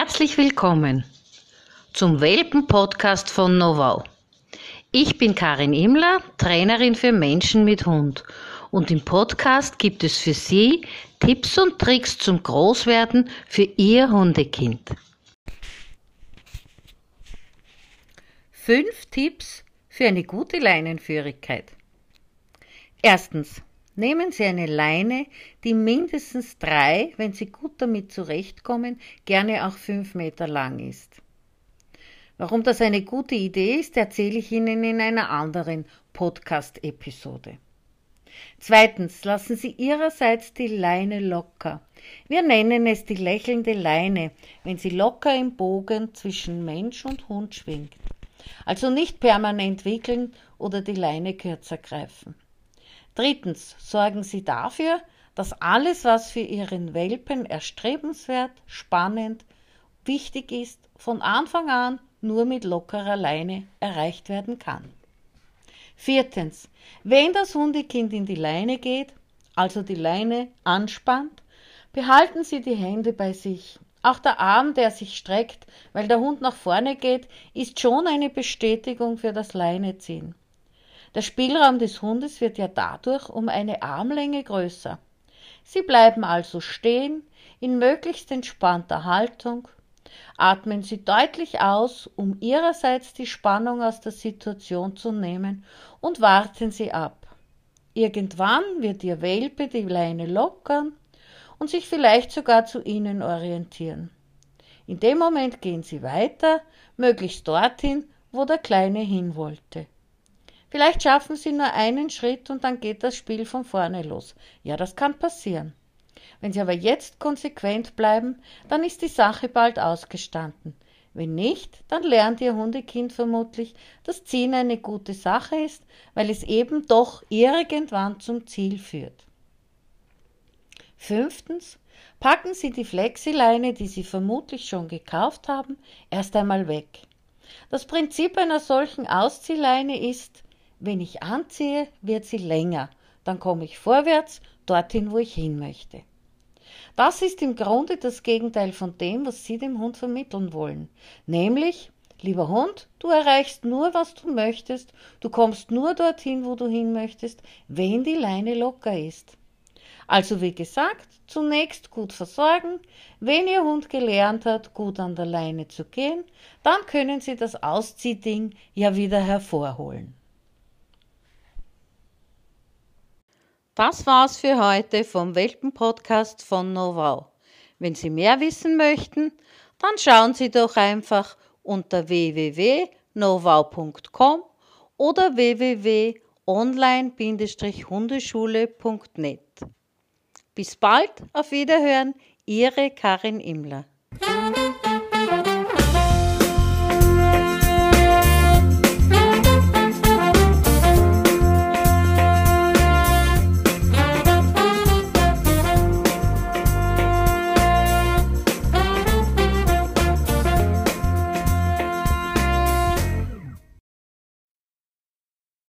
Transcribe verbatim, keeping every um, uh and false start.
Herzlich willkommen zum Welpen-Podcast von Novau. Ich bin Karin Imler, Trainerin für Menschen mit Hund, und im Podcast gibt es für Sie Tipps und Tricks zum Großwerden für Ihr Hundekind. Fünf Tipps für eine gute Leinenführigkeit. Erstens. Nehmen Sie eine Leine, die mindestens drei, wenn Sie gut damit zurechtkommen, gerne auch fünf Meter lang ist. Warum das eine gute Idee ist, erzähle ich Ihnen in einer anderen Podcast-Episode. Zweitens, lassen Sie Ihrerseits die Leine locker. Wir nennen es die lächelnde Leine, wenn sie locker im Bogen zwischen Mensch und Hund schwingt. Also nicht permanent wickeln oder die Leine kürzer greifen. Drittens, sorgen Sie dafür, dass alles, was für Ihren Welpen erstrebenswert, spannend, wichtig ist, von Anfang an nur mit lockerer Leine erreicht werden kann. Viertens, wenn das Hundekind in die Leine geht, also die Leine anspannt, behalten Sie die Hände bei sich. Auch der Arm, der sich streckt, weil der Hund nach vorne geht, ist schon eine Bestätigung für das Leineziehen. Der Spielraum des Hundes wird ja dadurch um eine Armlänge größer. Sie bleiben also stehen, in möglichst entspannter Haltung. Atmen Sie deutlich aus, um Ihrerseits die Spannung aus der Situation zu nehmen, und warten Sie ab. Irgendwann wird Ihr Welpe die Leine lockern und sich vielleicht sogar zu Ihnen orientieren. In dem Moment gehen Sie weiter, möglichst dorthin, wo der Kleine hin wollte. Vielleicht schaffen Sie nur einen Schritt und dann geht das Spiel von vorne los. Ja, das kann passieren. Wenn Sie aber jetzt konsequent bleiben, dann ist die Sache bald ausgestanden. Wenn nicht, dann lernt Ihr Hundekind vermutlich, dass Ziehen eine gute Sache ist, weil es eben doch irgendwann zum Ziel führt. Fünftens, packen Sie die Flexileine, die Sie vermutlich schon gekauft haben, erst einmal weg. Das Prinzip einer solchen Ausziehleine ist: Wenn ich anziehe, wird sie länger, dann komme ich vorwärts, dorthin, wo ich hin möchte. Das ist im Grunde das Gegenteil von dem, was Sie dem Hund vermitteln wollen. Nämlich, lieber Hund, du erreichst nur, was du möchtest, du kommst nur dorthin, wo du hin möchtest, wenn die Leine locker ist. Also wie gesagt, zunächst gut versorgen. Wenn Ihr Hund gelernt hat, gut an der Leine zu gehen, dann können Sie das Ausziehding ja wieder hervorholen. Das war's für heute vom Welpen-Podcast von Novau. Wenn Sie mehr wissen möchten, dann schauen Sie doch einfach unter w w w punkt novau punkt com oder w w w punkt online Bindestrich hundeschule punkt net. Bis bald, auf Wiederhören, Ihre Karin Imler.